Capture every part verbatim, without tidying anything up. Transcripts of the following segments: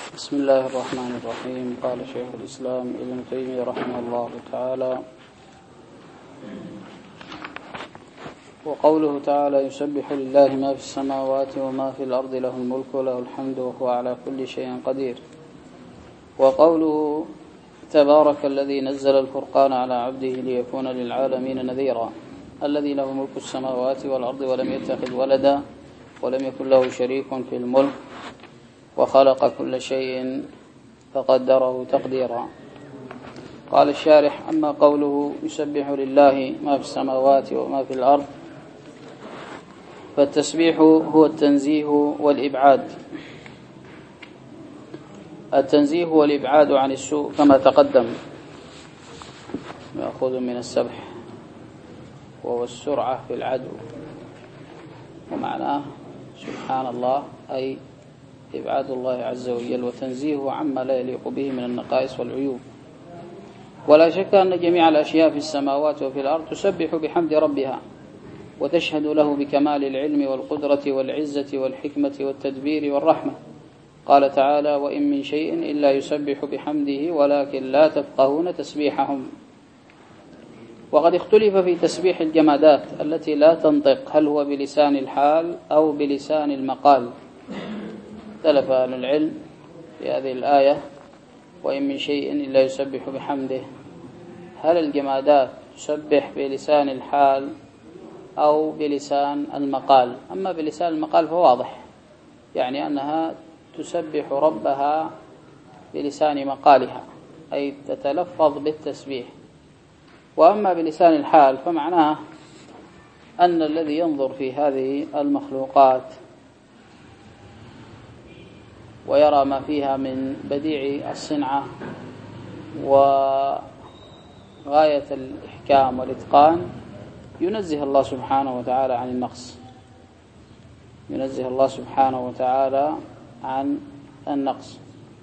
بسم الله الرحمن الرحيم. قال شيخ الإسلام ابن تيمية رحمه الله تعالى: وقوله تعالى: يسبح لله ما في السماوات وما في الأرض له الملك وله الحمد وهو على كل شيء قدير. وقوله: تبارك الذي نزل الفرقان على عبده ليكون للعالمين نذيرا، الذي له ملك السماوات والأرض ولم يتخذ ولدا ولم يكن له شريك في الملك وخلق كل شيء فقدره تقديرا. قال الشارح: أما قوله يسبح لله ما في السماوات وما في الأرض، فالتسبيح هو التنزيه والإبعاد التنزيه والإبعاد عن السوء كما تقدم، يأخذ من السبح وهو السرعة في العدو، ومعناه سبحان الله أي إبعاد الله عز وجل وتنزيهه عما لا يليق به من النقائص والعيوب. ولا شك أن جميع الأشياء في السماوات وفي الأرض تسبح بحمد ربها وتشهد له بكمال العلم والقدرة والعزة والحكمة والتدبير والرحمة. قال تعالى: وإن من شيء إلا يسبح بحمده ولكن لا تفقهون تسبيحهم. وقد اختلف في تسبيح الجمادات التي لا تنطق، هل هو بلسان الحال أو بلسان المقال. اختلف أهل العلم في هذه الآية: وإن من شيء إلا يسبح بحمده، هل الجمادات تسبح بلسان الحال أو بلسان المقال؟ أما بلسان المقال فواضح، يعني أنها تسبح ربها بلسان مقالها، أي تتلفظ بالتسبيح. وأما بلسان الحال فمعناه أن الذي ينظر في هذه المخلوقات ويرى ما فيها من بديع الصنعة وغاية الإحكام والإتقان ينزه الله سبحانه وتعالى عن النقص ينزه الله سبحانه وتعالى عن النقص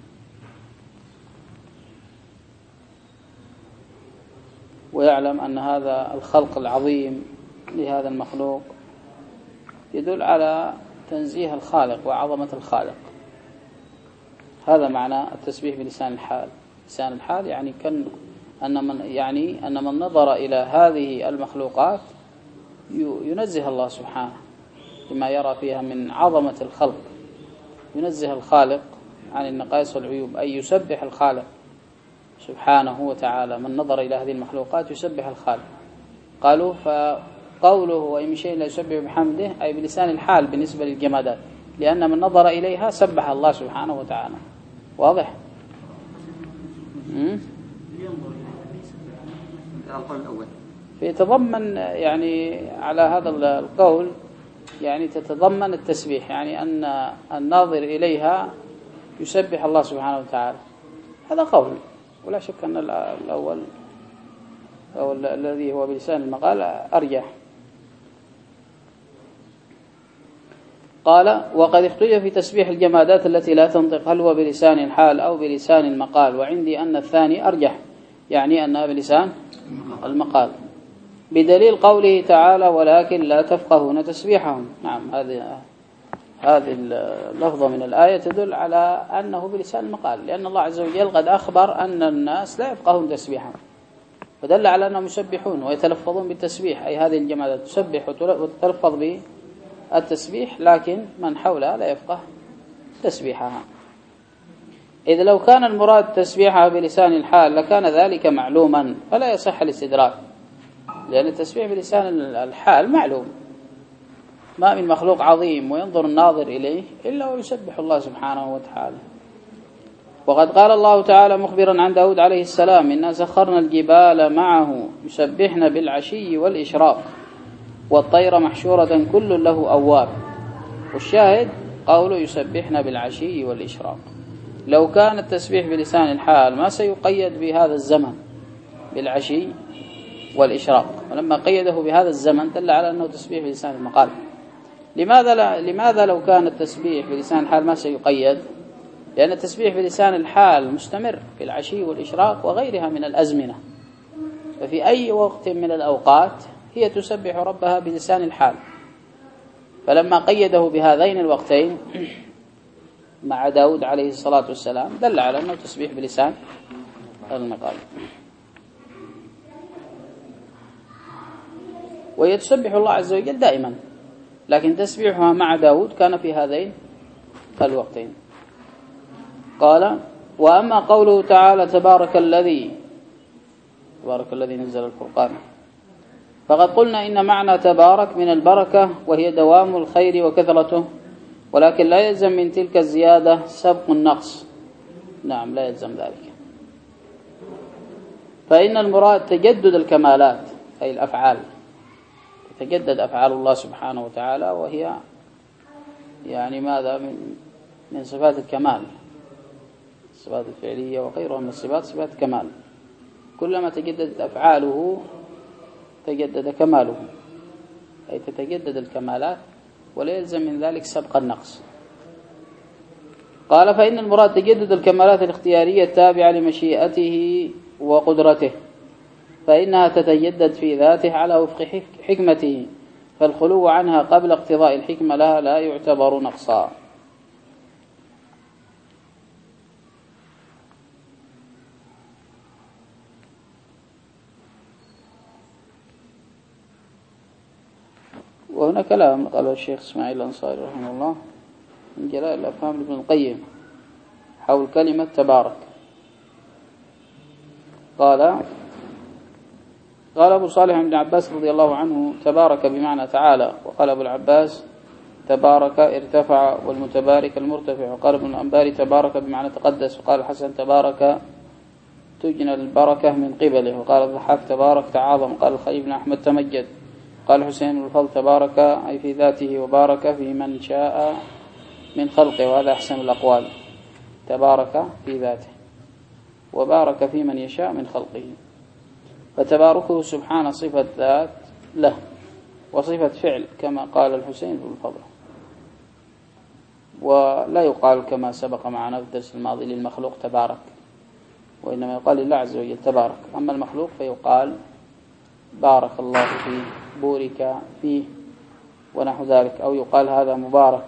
ويعلم أن هذا الخلق العظيم لهذا المخلوق يدل على تنزيه الخالق وعظمة الخالق. هذا معنى التسبيح بلسان الحال. لسان الحال يعني كان أن من يعني أن من نظر إلى هذه المخلوقات ينزه الله سبحانه لما يرى فيها من عظمة الخلق، ينزه الخالق عن النقائص والعيوب، أي يسبح الخالق سبحانه وتعالى. من نظر إلى هذه المخلوقات يسبح الخالق. قالوا فقوله وإن شيء لا يسبح بحمده أي بلسان الحال بالنسبة للجمادات، لأن من نظر إليها سبح الله سبحانه وتعالى. واضح؟ فيتضمن يعني على هذا القول يعني تتضمن التسبيح، يعني أن الناظر إليها يسبح الله سبحانه وتعالى. هذا قول، ولا شك أن الأول أو الذي هو بلسان المقال أرجح. قال: وقد اختلف في تسبيح الجمادات التي لا تنطق، هل هو بلسان الحال أو بلسان المقال، وعندي أن الثاني أرجح، يعني أنها بلسان المقال، بدليل قوله تعالى: ولكن لا تفقهون تسبيحهم. نعم، هذه هذه اللفظة من الآية تدل على أنه بلسان المقال، لأن الله عز وجل قد أخبر أن الناس لا يفقهون تسبيحهم، فدل على أنهم يسبحون ويتلفظون بالتسبيح، أي هذه الجمادات تسبح وتتلفظ بالتسبيح، لكن من حولها لا يفقه تسبيحها. إذ لو كان المراد تسبيحها بلسان الحال لكان ذلك معلوما، فلا يصح الاستدراك، لأن التسبيح بلسان الحال معلوم، ما من مخلوق عظيم وينظر الناظر إليه إلا ويسبح الله سبحانه وتعالى. وقد قال الله تعالى مخبرا عن داود عليه السلام: إنا سخرنا الجبال معه يسبحن بالعشي والإشراق والطير محشورة كل له أواب. والشاهد قوله يسبحن بالعشي والإشراق. لو كان التسبيح بلسان الحال ما سيقيد بهذا الزمن بالعشي والإشراق، ولما قيده بهذا الزمن دل على أنه تسبيح بلسان المقال. لماذا لا لماذا لو كان التسبيح بلسان الحال ما سيقيد؟ لأن التسبيح بلسان الحال مستمر في العشي والإشراق وغيرها من الأزمنة، ففي أي وقت من الأوقات هي تسبح ربها بلسان الحال. فلما قيده بهذين الوقتين مع داود عليه الصلاة والسلام دل على أنه تسبيح بلسان المقال. ويتسبح الله عز وجل دائما، لكن تسبيحها مع داود كان في هذين الوقتين. قال: وأما قوله تعالى تبارك الذي تبارك الذي نزل الفرقان، فقد قلنا إن معنى تبارك من البركة وهي دوام الخير وكثرته، ولكن لا يلزم من تلك الزيادة سبق النقص. نعم، لا يلزم ذلك، فإن المراد تجدد الكمالات أي الأفعال، تتجدد أفعال الله سبحانه وتعالى، وهي يعني ماذا من من صفات الكمال، الصفات الفعلية وغيرها من الصفات صفات كمال. كلما تجددت أفعاله تجدد كماله، أي تتجدد الكمالات ولا يلزم من ذلك سبق النقص. قال: فإن المراد تجدد الكمالات الاختيارية التابعة لمشيئته وقدرته، فإنها تتجدد في ذاته على وفق حكمته، فالخلو عنها قبل اقتضاء الحكمة لها لا يعتبر نقصا. وهنا كلام قاله الشيخ إسماعيل الأنصاري رحمه الله من جلاء الأفهام لابن القيم حول كلمة تبارك. قال قال أبو صالح بن عباس رضي الله عنه: تبارك بمعنى تعالى. وقال أبو العباس: تبارك ارتفع، والمتبارك المرتفع. وقال ابن الأنباري: تبارك بمعنى تقدس. وقال الحسن: تبارك تجنى البركة من قبله. وقال الضحاك: تبارك تعاظم. قال الخليل بن أحمد: تمجد. قال حسين بن الفضل: تبارك أي في ذاته، وبارك في من شاء من خلقه، وهذا أحسن الأقوال. تبارك في ذاته وبارك في من يشاء من خلقه، فتباركه سبحانه صفة ذات له وصفة فعل كما قال الحسين بن الفضل، ولا يقال كما سبق معنا في الدرس الماضي للمخلوق تبارك، وإنما يقال لله عز وجل تبارك. أما المخلوق فيقال بارك الله فيه، بورك فيه، ونحو ذلك، أو يقال هذا مبارك.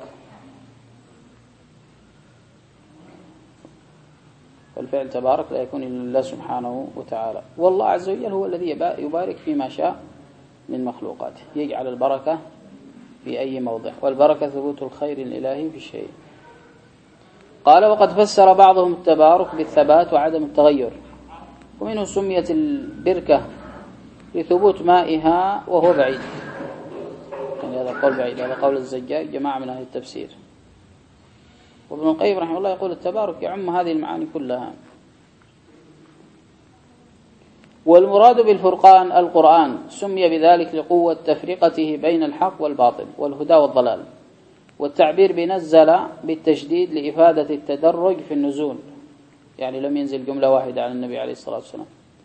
فالفعل تبارك لا يكون إلا لله سبحانه وتعالى، والله عز وجل هو الذي يبارك فيما شاء من مخلوقاته، يجعل البركة في أي موضع، والبركة ثبوت الخير الإلهي في الشيء. قال: وقد فسر بعضهم التبارك بالثبات وعدم التغير، ومنه سميت البركة لثبوت مائها وهو بعيد. يعني هذا قول بعيد، هذا قول الزجاج جماعة من أهل التفسير. وابن القيم رحمه الله يقول: التبارك يعم هذه المعاني كلها. والمراد بالفرقان القرآن، سمي بذلك لقوة تفرقته بين الحق والباطل والهدى والضلال، والتعبير بنزل بالتشديد لإفادة التدرج في النزول، يعني لم ينزل جملة واحدة على النبي عليه الصلاة والسلام،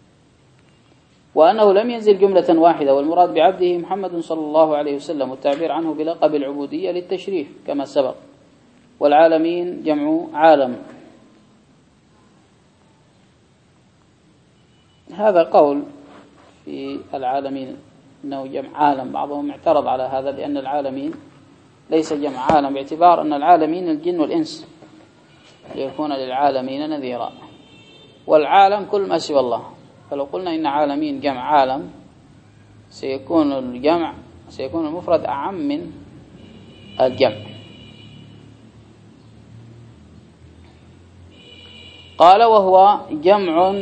وأنه لم ينزل جملة واحدة. والمراد بعبده محمد صلى الله عليه وسلم، والتعبير عنه بلقب العبودية للتشريف كما سبق. والعالمين جمع عالم. هذا قول في العالمين أنه جمع عالم، بعضهم اعترض على هذا لأن العالمين ليس جمع عالم، باعتبار أن العالمين الجن والإنس ليكون للعالمين نذيرا، والعالم كل ما سوى الله. فلو قلنا إن عالمين جمع عالم سيكون الجمع سيكون المفرد أعم من الجمع. قال: وهو جمع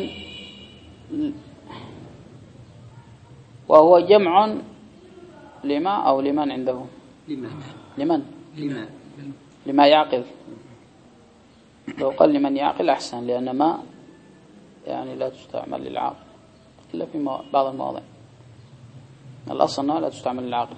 وهو جمع لما أو لمن عنده لمن لمن لما لما يعقل. لو قال لمن يعقل أحسن، لأن ما يعني لا تستعمل للعاقل إلا في بعض المواضع، الأصل أنها لا تستعمل للعاقل.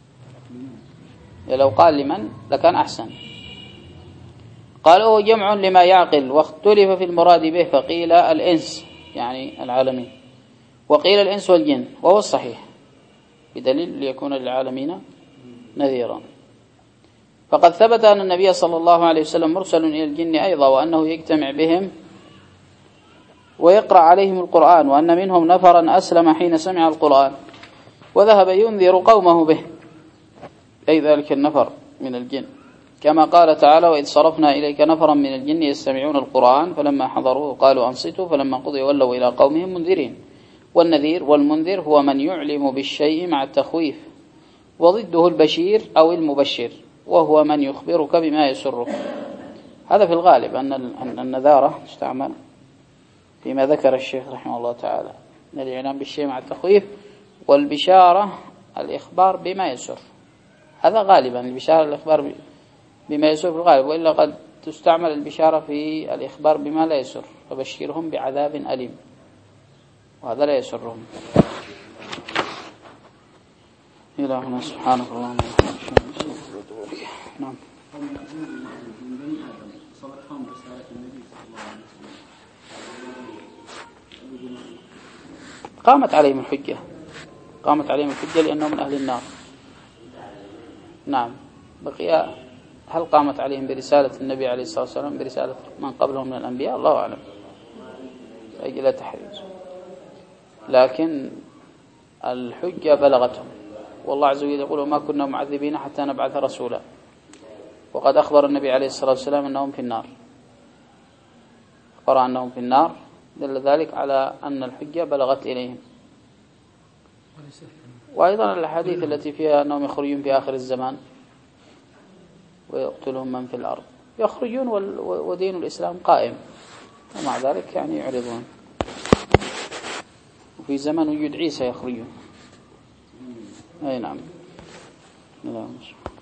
لو قال لمن لكان أحسن. قال: هو جمع لما يعقل، واختلف في المراد به، فقيل الإنس يعني العالمين، وقيل الإنس والجن، وهو الصحيح بدليل ليكون للعالمين نذيرا. فقد ثبت أن النبي صلى الله عليه وسلم مرسل إلى الجن أيضا، وأنه يجتمع بهم ويقرأ عليهم القرآن، وأن منهم نفرا أسلم حين سمع القرآن وذهب ينذر قومه به، أي ذلك النفر من الجن كما قال تعالى وإذ صرفنا إليك نفرا من الجن يستمعون القرآن فلما حضروه قالوا أنصتوا فلما قضي ولوا إلى قومهم منذرين. والنذير والمنذر هو من يعلم بالشيء مع التخويف، وضده البشير أو المبشر وهو من يخبرك بما يسرك. هذا في الغالب أن النذارة تستعمل فيما ذكر الشيخ رحمه الله تعالى، الإعلام بالشيء مع التخويف، والبشارة الإخبار بما يسر. هذا غالبا البشارة الإخبار بما يسر في الغالب، وإلا قد تستعمل البشارة في الإخبار بما لا يسر، فبشرهم بعذاب أليم، وهذا لا يسرهم. إلهنا سبحانك اللهم وبحمدك. نعم. قامت عليهم الحجة، قامت عليهم الحجة لأنهم من أهل النار. نعم. بقي هل قامت عليهم برسالة النبي عليه الصلاة والسلام برسالة من قبلهم من الأنبياء؟ الله أعلم، أجل تحريز، لكن الحجة بلغتهم، والله عز وجل يقول وما كنا معذبين حتى نبعث رسولا، وقد أخبر النبي عليه الصلاة والسلام أنهم في النار، أخبر أنهم في النار، دل ذلك على أن الحجة بلغت إليهم. وأيضا الحديث التي فيها أنهم يخرجون في آخر الزمان ويقتلهم من في الأرض، يخرجون ودين الإسلام قائم، ومع ذلك يعني يعرضون. وفي زمن وجود عيسى يخرجون. أي نعم.